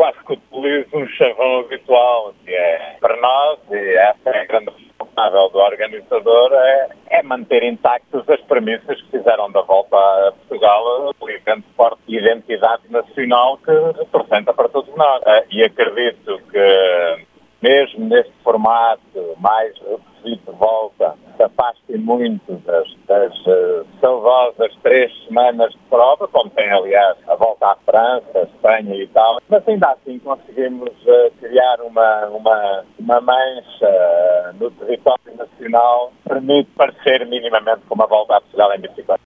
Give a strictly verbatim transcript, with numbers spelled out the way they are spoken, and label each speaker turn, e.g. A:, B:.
A: quase que utilizo um chavão habitual, que é, para nós, e essa é a grande responsável do organizador, é, é manter intactas as premissas que fizeram da volta a Portugal a grande forte identidade nacional que representa para todos nós. E acredito que, mesmo neste formato mais reduzido de volta, se afastem muito das, das uh, saudosas três semanas de prova, como tem, aliás, a volta à França, Espanha e Itália, mas ainda assim conseguimos uh, criar uma, uma, uma mancha uh, no território nacional que permite parecer minimamente como a volta a Portugal em bicicleta.